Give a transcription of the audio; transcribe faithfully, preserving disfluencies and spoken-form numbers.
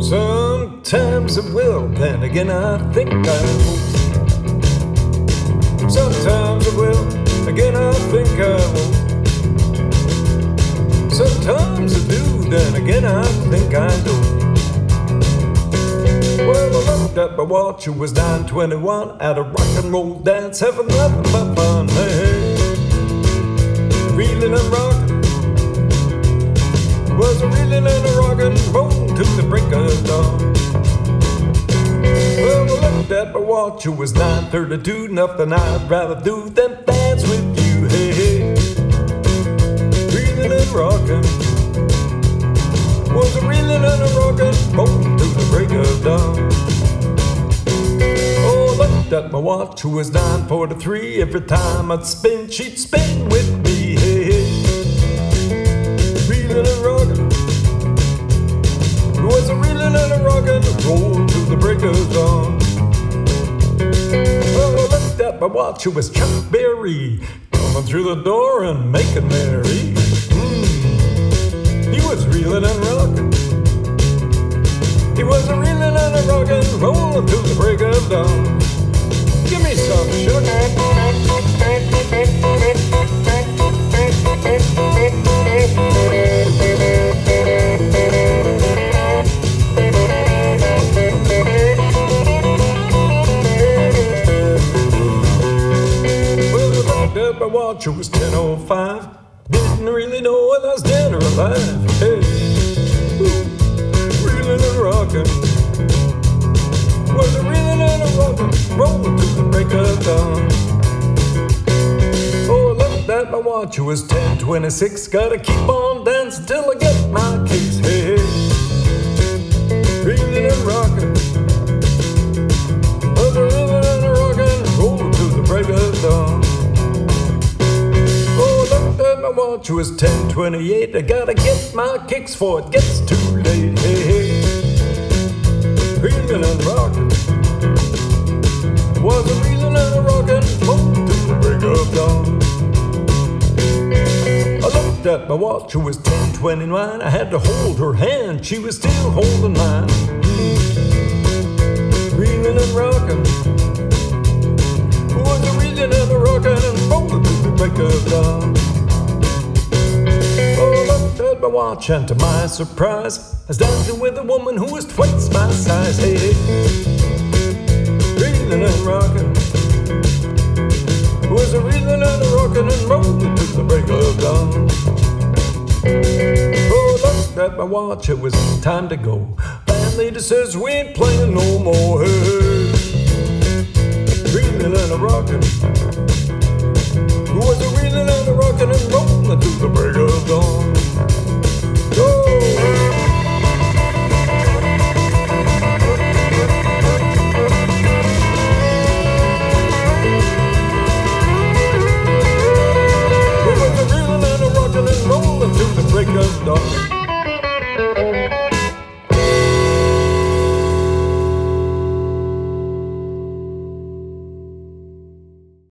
Sometimes I will, then again I think I won't. Sometimes I will, again I think I won't. Sometimes I do, then again I think I don't. Well, I looked at my watch, it was nine twenty-one, at a rock and roll dance, having nothing but fun. Hey, hey. Reeling and rocking, was a reeling and a rocking, roll to the break of dawn. Well, I looked at my watch, it was nine thirty-two, nothing I'd rather do than dance with you. Hey, hey. Reeling and rocking, was a reeling and a rocking, roll to the break of dawn. Oh, I looked at my watch, it was nine forty-three, every time I'd spin, she'd spin with me. Hey, hey. Reeling and rocking, was a reeling and a rocking, roll to the break of dawn. Well, I looked at my watch, it was Chuck Berry, coming through the door and making merry. Mm. He was reeling and rocking, he was a reeling and a rocking, rolling to the break of dawn. Give me some sugar. My watch, it was ten oh five. Didn't really know whether I was dead or alive. Hey, woo, reeling and rocking, was a reeling and a rocking, rolling to the break of dawn. Oh, I looked at my watch, it was ten twenty-six. Gotta keep on dancing till I get my kicks. Hey, hey, reeling and rocking, was a reeling and a rocking, rolling to the break of dawn. My watch was ten twenty-eight. I gotta get my kicks for it gets too late. Hey, hey, reeling and rocking, was a reeling and a rocking, roll to the break of dawn. I looked at my watch, it was ten twenty-nine. I had to hold her hand, she was still holding mine. Reeling and rocking, was a reeling and a rocking, and rolling to the break of dawn. My watch, and to my surprise, I was dancing with a woman who was twice my size. Hey, hey, reeling and rocking, was a reeling and a rocking, and rolling to the break of dawn. Oh, looked at my watch, it was time to go. Landlady says we ain't playing no more. Hey, hey, reeling and a rocking, was a reeling and a rocking, and rolling to the break of dawn. Break of dawn.